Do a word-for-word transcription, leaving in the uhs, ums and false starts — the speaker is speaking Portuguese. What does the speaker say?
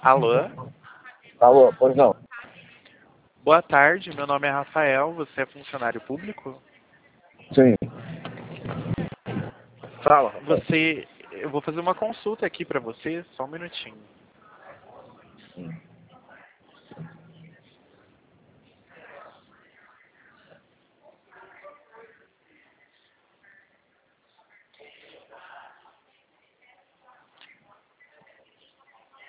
Alô? Alô, pois não. Boa tarde, meu nome é Rafael, você é funcionário público? Sim. Fala, rapaz. Você, eu vou fazer uma consulta aqui pra você, só um minutinho.